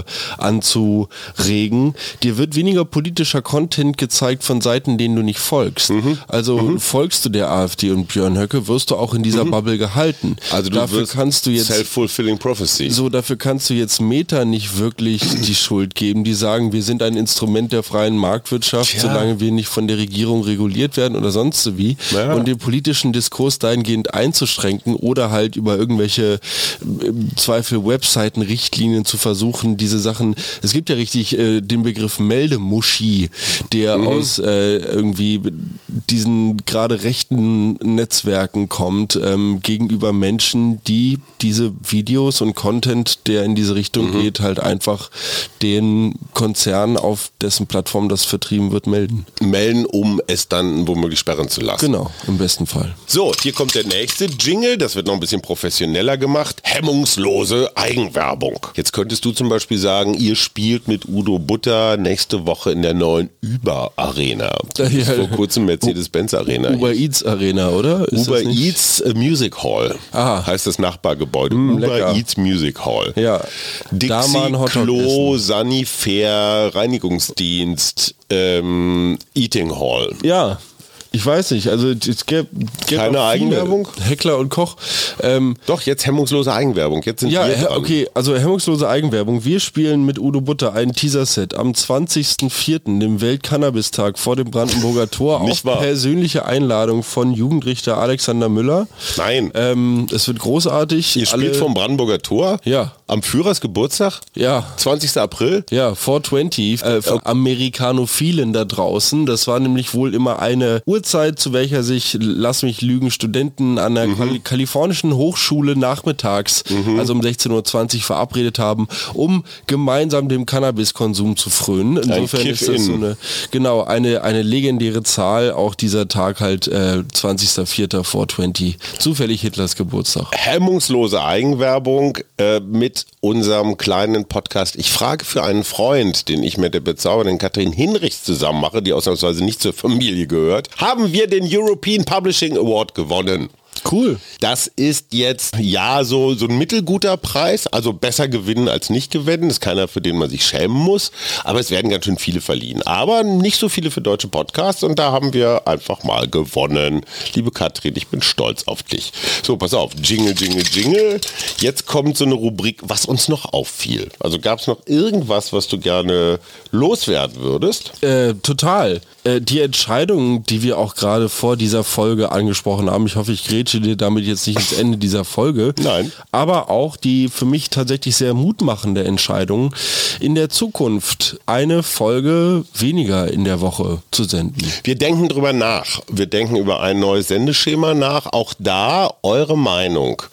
[SPEAKER 1] anzuregen. Dir wird weniger politischer Content gezeigt von Seiten, denen du nicht folgst. Mhm. Also mhm. folgst du der AfD und Björn Höcke, wirst du auch in dieser mhm. Bubble gehalten.
[SPEAKER 2] Also du
[SPEAKER 1] dafür
[SPEAKER 2] wirst
[SPEAKER 1] kannst du jetzt
[SPEAKER 2] self-fulfilling prophecy.
[SPEAKER 1] So, dafür kannst du jetzt Meta nicht wirklich die Schuld geben. Die sagen, wir sind ein Instrument der freien Marktwirtschaft,
[SPEAKER 2] Tja.
[SPEAKER 1] solange wir nicht von der Regierung reguliert werden oder sonst so wie.
[SPEAKER 2] Ja.
[SPEAKER 1] Und den politischen Diskurs dahingehend einzuschränken oder halt über irgendwelche im Zweifel Webseiten, Richtlinien zu versuchen, diese Sachen, es gibt ja richtig äh, den Begriff Meldemuschi, der mhm. aus äh, irgendwie diesen gerade rechten Netzwerken kommt, ähm, gegenüber Menschen, die diese Videos und Content, der in diese Richtung mhm. geht, halt einfach den Konzern, auf dessen Plattform das vertrieben wird, melden.
[SPEAKER 2] Melden, um es dann womöglich sperren zu lassen.
[SPEAKER 1] Genau, im besten Fall.
[SPEAKER 2] So, hier kommt der nächste Jingle, das wird noch ein bisschen professioneller gemacht. Hemmungslose Eigenwerbung. Jetzt könntest du zum Beispiel sagen, ihr spielt mit Udo Butter nächste Woche in der neuen Uber Arena. Das ist vor kurzem Mercedes-Benz Arena.
[SPEAKER 1] Uber Eats Arena, oder? Ist
[SPEAKER 2] Uber
[SPEAKER 1] das nicht?
[SPEAKER 2] Eats äh, Music Hall
[SPEAKER 1] Aha.
[SPEAKER 2] heißt das Nachbargebäude.
[SPEAKER 1] Mm,
[SPEAKER 2] Uber
[SPEAKER 1] lecker.
[SPEAKER 2] Eats Music Hall.
[SPEAKER 1] Ja. Da mal ein
[SPEAKER 2] Dixie,
[SPEAKER 1] Hotdog
[SPEAKER 2] Klo,
[SPEAKER 1] essen.
[SPEAKER 2] Sanifair, Reinigungsdienst, ähm, Eating Hall.
[SPEAKER 1] Ja. Ich weiß nicht, also es gibt, gibt
[SPEAKER 2] Keine
[SPEAKER 1] auch viele
[SPEAKER 2] Eigenwerbung?
[SPEAKER 1] Heckler und Koch. Ähm,
[SPEAKER 2] Doch, jetzt hemmungslose Eigenwerbung. Jetzt sind
[SPEAKER 1] ja,
[SPEAKER 2] wir
[SPEAKER 1] he-
[SPEAKER 2] dran.
[SPEAKER 1] okay, also hemmungslose Eigenwerbung. Wir spielen mit Udo Butter ein Teaser-Set am zwanzigsten vierten, dem Weltcannabis-Tag vor dem Brandenburger Tor,
[SPEAKER 2] Nicht
[SPEAKER 1] auf
[SPEAKER 2] wahr?
[SPEAKER 1] persönliche Einladung von Jugendrichter Alexander Müller.
[SPEAKER 2] Nein.
[SPEAKER 1] Ähm, es wird großartig.
[SPEAKER 2] Ihr spielt
[SPEAKER 1] Alle-
[SPEAKER 2] vom Brandenburger Tor?
[SPEAKER 1] Ja.
[SPEAKER 2] Am Führers Geburtstag?
[SPEAKER 1] Ja.
[SPEAKER 2] zwanzigsten April?
[SPEAKER 1] Ja, vierhundertzwanzig, äh, für Amerikanophilen da draußen. Das war nämlich wohl immer eine Uhrzeit, zu welcher sich, lass mich lügen, Studenten an der mhm. kalifornischen Hochschule nachmittags, mhm. also um sechzehn Uhr zwanzig verabredet haben, um gemeinsam dem Cannabiskonsum zu frönen. Insofern
[SPEAKER 2] Ein
[SPEAKER 1] ist das so
[SPEAKER 2] Kiff-In.
[SPEAKER 1] eine, genau, eine, eine legendäre Zahl, auch dieser Tag halt äh, zwanzigsten vierten vierhundertzwanzig, zufällig Hitlers Geburtstag.
[SPEAKER 2] Hemmungslose Eigenwerbung äh, mit unserem kleinen Podcast. Ich frage für einen Freund, den ich mit der bezaubernden Katrin Hinrichs zusammen mache, die ausnahmsweise nicht zur Familie gehört, haben wir den European Publishing Award gewonnen.
[SPEAKER 1] Cool.
[SPEAKER 2] Das ist jetzt, ja, so, so ein mittelguter Preis, also besser gewinnen als nicht gewinnen. Das ist keiner, für den man sich schämen muss, aber es werden ganz schön viele verliehen. Aber nicht so viele für deutsche Podcasts und da haben wir einfach mal gewonnen. Liebe Katrin, ich bin stolz auf dich. So, pass auf, Jingle, Jingle, Jingle. Jetzt kommt so eine Rubrik, was uns noch auffiel. Also gab es noch irgendwas, was du gerne loswerden würdest?
[SPEAKER 1] Äh, total. Äh, die Entscheidungen, die wir auch gerade vor dieser Folge angesprochen haben, ich hoffe, ich grätsche dir damit jetzt nicht ins Ende dieser Folge.
[SPEAKER 2] Nein.
[SPEAKER 1] Aber auch die für mich tatsächlich sehr mutmachende Entscheidung, in der Zukunft eine Folge weniger in der Woche zu senden.
[SPEAKER 2] Wir denken drüber nach. Wir denken über ein neues Sendeschema nach. Auch da eure Meinung.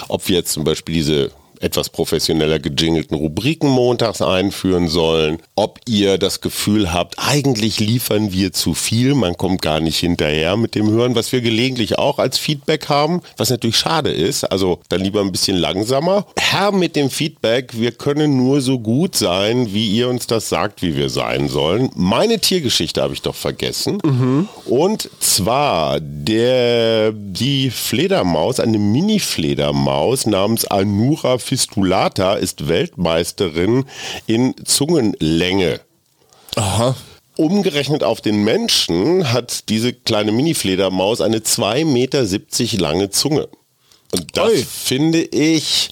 [SPEAKER 2] ob wir jetzt zum Beispiel diese etwas professioneller gejingelten Rubriken montags einführen sollen, ob ihr das Gefühl habt, eigentlich liefern wir zu viel, man kommt gar nicht hinterher mit dem Hören, was wir gelegentlich auch als Feedback haben, was natürlich schade ist, also dann lieber ein bisschen langsamer. Herr mit dem Feedback, wir können nur so gut sein, wie ihr uns das sagt, wie wir sein sollen. Meine Tiergeschichte habe ich doch vergessen. Mhm. Und zwar der, die Fledermaus, eine Mini-Fledermaus namens Anura Fistulata ist Weltmeisterin in Zungenlänge.
[SPEAKER 1] Aha.
[SPEAKER 2] Umgerechnet auf den Menschen hat diese kleine Mini-Fledermaus eine zwei Meter siebzig lange Zunge. Und das
[SPEAKER 1] Oi.
[SPEAKER 2] finde ich,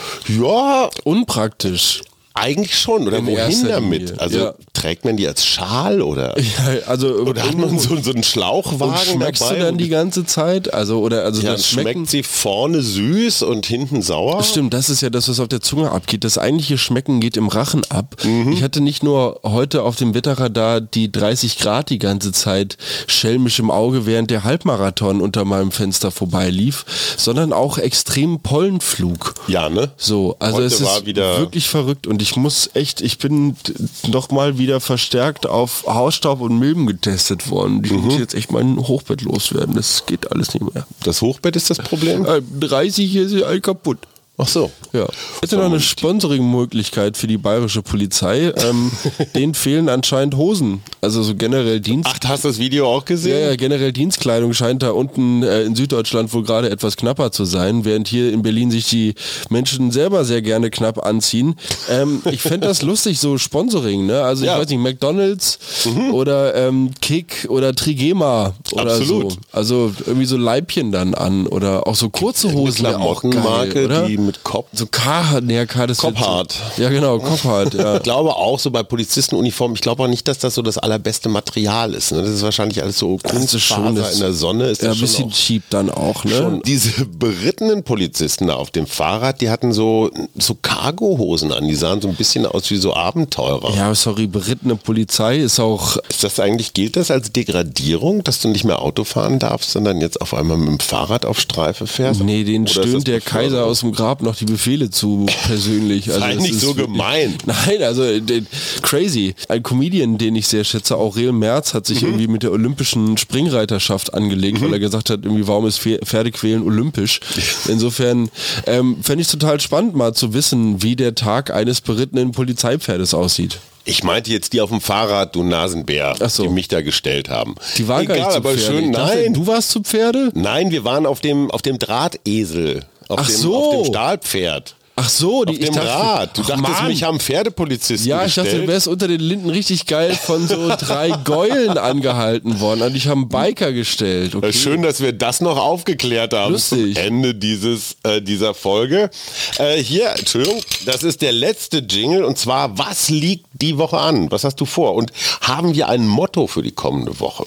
[SPEAKER 2] ja,
[SPEAKER 1] unpraktisch.
[SPEAKER 2] eigentlich schon. Oder
[SPEAKER 1] In
[SPEAKER 2] wohin
[SPEAKER 1] erster
[SPEAKER 2] damit?
[SPEAKER 1] Linie,
[SPEAKER 2] Also
[SPEAKER 1] ja.
[SPEAKER 2] trägt man die als Schal oder?
[SPEAKER 1] Ja, also
[SPEAKER 2] Oder hat man so, so einen Schlauchwagen
[SPEAKER 1] und schmeckst
[SPEAKER 2] dabei?
[SPEAKER 1] du dann die ganze Zeit? Also oder also
[SPEAKER 2] ja,
[SPEAKER 1] das Schmecken.
[SPEAKER 2] schmeckt sie vorne süß und hinten sauer?
[SPEAKER 1] Stimmt, das ist ja das, was auf der Zunge abgeht. Das eigentliche Schmecken geht im Rachen ab.
[SPEAKER 2] Mhm.
[SPEAKER 1] Ich hatte nicht nur heute auf dem Wetterradar die dreißig Grad die ganze Zeit schelmisch im Auge, während der Halbmarathon unter meinem Fenster vorbeilief, sondern auch extremen Pollenflug.
[SPEAKER 2] Ja, ne?
[SPEAKER 1] So, also
[SPEAKER 2] Heute
[SPEAKER 1] es ist
[SPEAKER 2] war wieder-
[SPEAKER 1] wirklich verrückt und ich muss echt, ich bin noch mal wieder verstärkt auf Hausstaub und Milben getestet worden. Ich muss jetzt echt mein Hochbett loswerden. Das geht alles nicht mehr.
[SPEAKER 2] Das Hochbett ist das Problem?
[SPEAKER 1] Äh, dreißig hier ist all kaputt.
[SPEAKER 2] Ach so.
[SPEAKER 1] Ja. Hätte noch eine Sponsoring-Möglichkeit für die bayerische Polizei. Ähm, denen fehlen anscheinend Hosen. Also so generell Dienst.
[SPEAKER 2] Ach, hast du das Video auch gesehen?
[SPEAKER 1] Ja, ja, generell Dienstkleidung scheint da unten äh, in Süddeutschland wohl gerade etwas knapper zu sein, während hier in Berlin sich die Menschen selber sehr gerne knapp anziehen. Ähm, ich fände das lustig, so Sponsoring, ne? Also ich
[SPEAKER 2] Ja.
[SPEAKER 1] weiß nicht, McDonalds oder ähm, Kick oder Trigema oder
[SPEAKER 2] Absolut.
[SPEAKER 1] so. Also irgendwie so Leibchen dann an oder auch so kurze Hosen.
[SPEAKER 2] Eine
[SPEAKER 1] wäre auch geil,
[SPEAKER 2] Klamottenmarke,
[SPEAKER 1] oder?
[SPEAKER 2] die mit Kopf.
[SPEAKER 1] So K, nee, K, das wird
[SPEAKER 2] Cop-Hard.
[SPEAKER 1] So, ja genau, Cop-Hard, ja.
[SPEAKER 2] Ich glaube auch so bei Polizistenuniformen, ich glaube auch nicht, dass das so das allerbeste Material ist. Ne? Das ist wahrscheinlich alles so
[SPEAKER 1] Das ist schon
[SPEAKER 2] Kunstfaser
[SPEAKER 1] das-
[SPEAKER 2] in der Sonne. Ist
[SPEAKER 1] Ja,
[SPEAKER 2] das
[SPEAKER 1] ein bisschen
[SPEAKER 2] schon auch
[SPEAKER 1] cheap dann auch, ne?
[SPEAKER 2] schon. Diese berittenen Polizisten da auf dem Fahrrad, die hatten so, so Cargohosen an. Die sahen so ein bisschen aus wie so Abenteurer.
[SPEAKER 1] Ja, sorry, berittene Polizei ist auch.
[SPEAKER 2] Ist das eigentlich, gilt das als Degradierung, dass du nicht mehr Auto fahren darfst, sondern jetzt auf einmal mit dem Fahrrad auf Streife fährst?
[SPEAKER 1] Nee, den
[SPEAKER 2] Oder ist das
[SPEAKER 1] stöhnt der
[SPEAKER 2] Beförderung?
[SPEAKER 1] Kaiser aus dem Grab noch die Befehle zu, persönlich. Also
[SPEAKER 2] Sei
[SPEAKER 1] das
[SPEAKER 2] nicht
[SPEAKER 1] ist
[SPEAKER 2] so
[SPEAKER 1] wirklich-
[SPEAKER 2] gemein.
[SPEAKER 1] Nein, also äh, den- crazy. Ein Comedian, den ich sehr schätze, Aurel Merz, hat sich
[SPEAKER 2] Mhm.
[SPEAKER 1] irgendwie mit der olympischen Springreiterschaft angelegt, weil er gesagt hat, irgendwie, warum ist Pfer- Pferdequälen olympisch? Insofern ähm, fände ich es total spannend, mal zu wissen, wie der Tag eines berittenen Polizeipferdes aussieht.
[SPEAKER 2] Ich meinte jetzt die auf dem Fahrrad, du Nasenbär,
[SPEAKER 1] Ach so.
[SPEAKER 2] die mich da gestellt haben.
[SPEAKER 1] Die waren gar
[SPEAKER 2] Egal,
[SPEAKER 1] nicht zu
[SPEAKER 2] aber
[SPEAKER 1] Pferde.
[SPEAKER 2] schön,
[SPEAKER 1] Ich dachte,
[SPEAKER 2] nein.
[SPEAKER 1] du warst zu Pferde?
[SPEAKER 2] Nein, wir waren auf dem, auf dem Drahtesel. Auf,
[SPEAKER 1] Ach
[SPEAKER 2] dem,
[SPEAKER 1] so.
[SPEAKER 2] auf dem Stahlpferd.
[SPEAKER 1] Ach so, die,
[SPEAKER 2] Auf dem
[SPEAKER 1] ich dachte,
[SPEAKER 2] Rad. Du
[SPEAKER 1] Ach,
[SPEAKER 2] dachtest,
[SPEAKER 1] Mann.
[SPEAKER 2] mich haben Pferdepolizisten
[SPEAKER 1] Ja, ich dachte,
[SPEAKER 2] gestellt.
[SPEAKER 1] du wärst unter den Linden richtig geil von so drei Gäulen angehalten worden. Und ich habe einen Biker gestellt. Okay.
[SPEAKER 2] Äh, Schön, dass wir das noch aufgeklärt haben
[SPEAKER 1] Lustig.
[SPEAKER 2] zum Ende dieses, äh, dieser Folge. Äh, hier, Entschuldigung, das ist der letzte Jingle und zwar, was liegt die Woche an? Was hast du vor? Und haben wir ein Motto für die kommende Woche?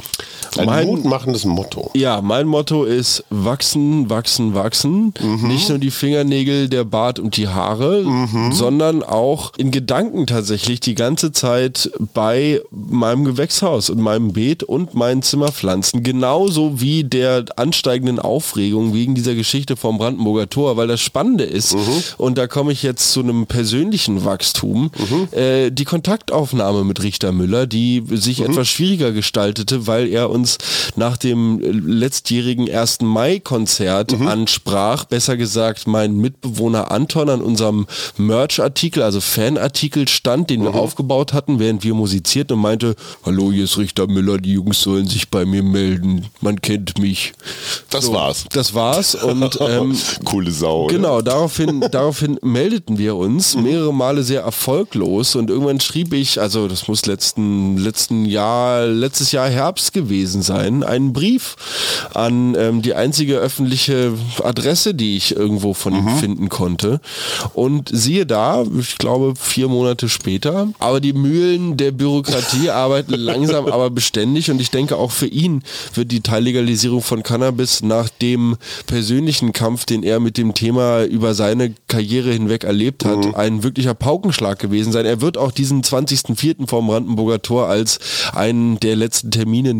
[SPEAKER 2] Ein
[SPEAKER 1] Mein-
[SPEAKER 2] mutmachendes Motto.
[SPEAKER 1] Ja, mein Motto ist wachsen, wachsen, wachsen. Nicht nur die Fingernägel, der Bart und die Haare, sondern auch in Gedanken tatsächlich die ganze Zeit bei meinem Gewächshaus und meinem Beet und meinen Zimmerpflanzen. Genauso wie der ansteigenden Aufregung wegen dieser Geschichte vom Brandenburger Tor, weil das Spannende ist, und da komme ich jetzt zu einem persönlichen Wachstum, äh, die Kontaktaufnahme mit Richter Müller, die sich etwas schwieriger gestaltete, weil er uns nach dem letztjährigen ersten Mai-Konzert ansprach, besser gesagt mein Mitbewohner Anton an unserem Merch-Artikel, also Fanartikel stand, den wir aufgebaut hatten, während wir musizierten und meinte, hallo, hier ist Richter Müller, die Jungs sollen sich bei mir melden, man kennt mich.
[SPEAKER 2] Das war's.
[SPEAKER 1] Das war's und ähm,
[SPEAKER 2] Coole Sau. oder?
[SPEAKER 1] Genau, daraufhin, daraufhin meldeten wir uns mehrere Male sehr erfolglos und irgendwann schrieb ich, also das muss letzten, letzten Jahr, letztes Jahr Herbst gewesen sein, einen Brief an ähm, die einzige öffentliche Adresse, die ich irgendwo von ihm finden konnte. Und siehe da, ich glaube vier Monate später, aber die Mühlen der Bürokratie arbeiten langsam, aber beständig und ich denke auch für ihn wird die Teillegalisierung von Cannabis nach dem persönlichen Kampf, den er mit dem Thema über seine Karriere hinweg erlebt hat, ein wirklicher Paukenschlag gewesen sein. Er wird auch diesen zwanzigsten vierten vom Brandenburger Tor als einen der letzten Termine nutzen,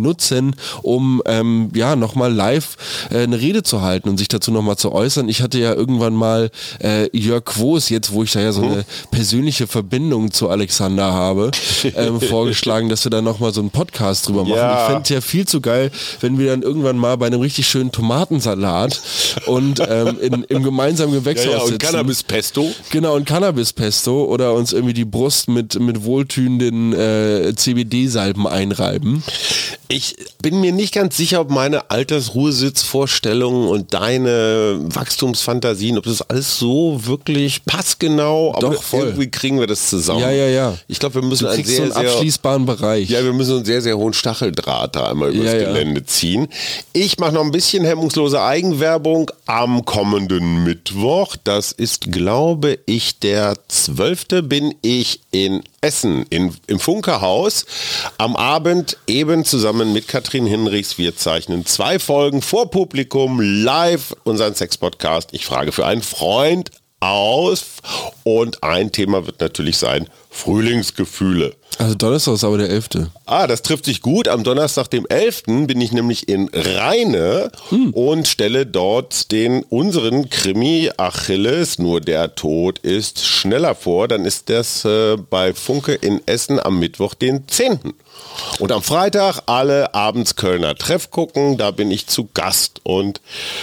[SPEAKER 1] animieren, um ähm, ja nochmal live äh, eine Rede zu halten und sich dazu nochmal zu äußern. Ich hatte ja irgendwann mal äh, Jörg Quos, jetzt wo ich da ja so eine persönliche Verbindung zu Alexander habe, ähm, vorgeschlagen, dass wir da nochmal so einen Podcast drüber machen.
[SPEAKER 2] Ja.
[SPEAKER 1] Ich fände es ja viel zu geil, wenn wir dann irgendwann mal bei einem richtig schönen Tomatensalat und ähm, in, im gemeinsamen Gewächshaus
[SPEAKER 2] Ja, ja, und
[SPEAKER 1] sitzen.
[SPEAKER 2] Cannabis-Pesto.
[SPEAKER 1] Genau, und Cannabis-Pesto oder uns irgendwie die Brust mit, mit wohltüenden äh, C B D-Salben einreiben.
[SPEAKER 2] Ich bin mir nicht ganz sicher, ob meine Altersruhesitzvorstellungen und deine Wachstumsfantasien, ob das alles so wirklich passgenau, aber
[SPEAKER 1] Doch, voll.
[SPEAKER 2] irgendwie kriegen wir das zusammen.
[SPEAKER 1] Ja, ja, ja.
[SPEAKER 2] Ich glaube, wir müssen
[SPEAKER 1] Du
[SPEAKER 2] einen
[SPEAKER 1] kriegst
[SPEAKER 2] sehr,
[SPEAKER 1] so einen
[SPEAKER 2] sehr,
[SPEAKER 1] abschließbaren Bereich.
[SPEAKER 2] ja, wir müssen einen sehr, sehr hohen Stacheldraht da einmal übers
[SPEAKER 1] Ja, ja.
[SPEAKER 2] Gelände ziehen. Ich mache noch ein bisschen hemmungslose Eigenwerbung am kommenden Mittwoch. Das ist, glaube ich, der zwölfte bin ich in Essen, in, im Funke-Haus. Am Abend eben zusammen mit Katrin Hinrichs. Wir zeichnen zwei Folgen vor Publikum live unseren Sex-Podcast. Ich frage für einen Freund aus. Und ein Thema wird natürlich sein Frühlingsgefühle.
[SPEAKER 1] Also Donnerstag ist aber der elfte.
[SPEAKER 2] Ah, das trifft sich gut. Am Donnerstag, dem elften bin ich nämlich in Rheine hm. und stelle dort den unseren Krimi Achilles, nur der Tod ist schneller vor. Dann ist das äh, bei Funke in Essen am Mittwoch, den zehnten Und am Freitag alle abends Kölner Treff gucken. Da bin ich zu Gast und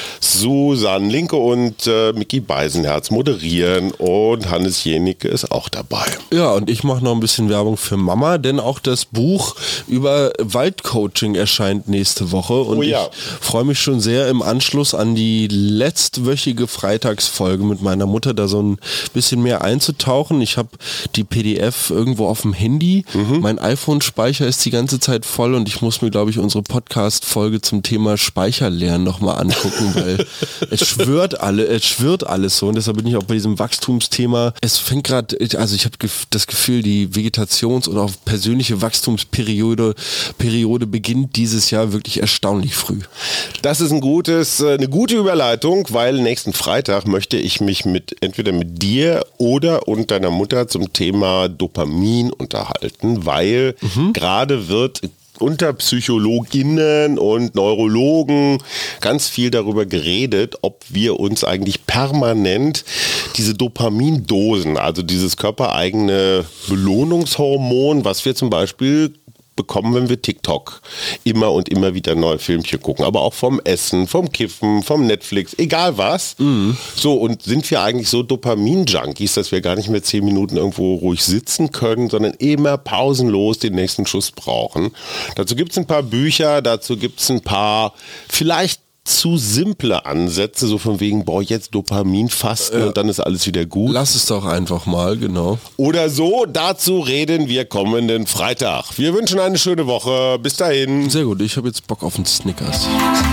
[SPEAKER 2] Susanne Linke und äh, Micky Beisenherz moderieren und Hannes Jenicke ist auch dabei.
[SPEAKER 1] Ja, und ich mache noch ein bisschen Werbung für Mama, denn auch das Buch über Waldcoaching erscheint nächste Woche und
[SPEAKER 2] oh ja.
[SPEAKER 1] ich freue mich schon sehr im Anschluss an die letztwöchige Freitagsfolge mit meiner Mutter da so ein bisschen mehr einzutauchen. Ich habe die P D F irgendwo auf dem Handy, mhm. mein iPhone-Speicher ist die ganze Zeit voll und ich muss mir, glaube ich, unsere Podcast-Folge zum Thema Speicherlernen nochmal angucken, weil es schwört alle, es schwirrt alles so und deshalb bin ich auch bei diesem Wachstumsthema. Es fängt gerade, also ich habe das Gefühl, die Vegetations- oder auch persönliche Wachstumsperiode Periode beginnt dieses Jahr wirklich erstaunlich früh.
[SPEAKER 2] Das ist ein gutes, eine gute Überleitung, weil nächsten Freitag möchte ich mich mit entweder mit dir oder und deiner Mutter zum Thema Dopamin unterhalten, weil mhm. gerade wird unter Psychologinnen und Neurologen ganz viel darüber geredet, ob wir uns eigentlich permanent diese Dopamindosen, also dieses körpereigene Belohnungshormon, was wir zum Beispiel bekommen, wenn wir TikTok immer und immer wieder neue Filmchen gucken, aber auch vom Essen, vom Kiffen, vom Netflix, egal was. Mhm. So, und sind wir eigentlich so Dopamin-Junkies, dass wir gar nicht mehr zehn Minuten irgendwo ruhig sitzen können, sondern immer pausenlos den nächsten Schuss brauchen. Dazu gibt es ein paar Bücher, dazu gibt es ein paar vielleicht zu simple Ansätze, so von wegen, boah, jetzt Dopaminfasten äh, und dann ist alles wieder gut.
[SPEAKER 1] Lass es doch einfach mal, genau.
[SPEAKER 2] Oder so, dazu reden wir kommenden Freitag. Wir wünschen eine schöne Woche. Bis dahin.
[SPEAKER 1] Sehr gut, ich habe jetzt Bock auf einen Snickers.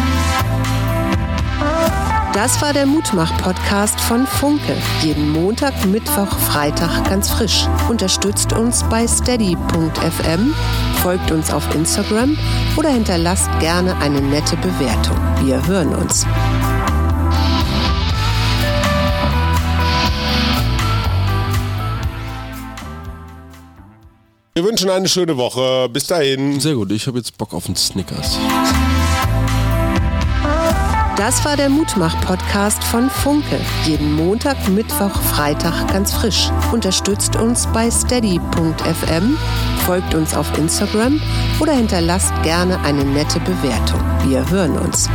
[SPEAKER 3] Das war der Mutmach-Podcast von Funke. Jeden Montag, Mittwoch, Freitag ganz frisch. Unterstützt uns bei steady punkt f m, folgt uns auf Instagram oder hinterlasst gerne eine nette Bewertung. Wir hören uns.
[SPEAKER 2] Wir wünschen eine schöne Woche. Bis dahin.
[SPEAKER 1] Sehr gut, ich habe jetzt Bock auf einen Snickers.
[SPEAKER 3] Das war der Mutmach-Podcast von Funke. Jeden Montag, Mittwoch, Freitag ganz frisch. Unterstützt uns bei steady punkt f m, folgt uns auf Instagram oder hinterlasst gerne eine nette Bewertung. Wir hören uns.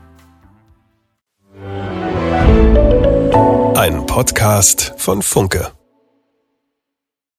[SPEAKER 6] Ein Podcast von Funke.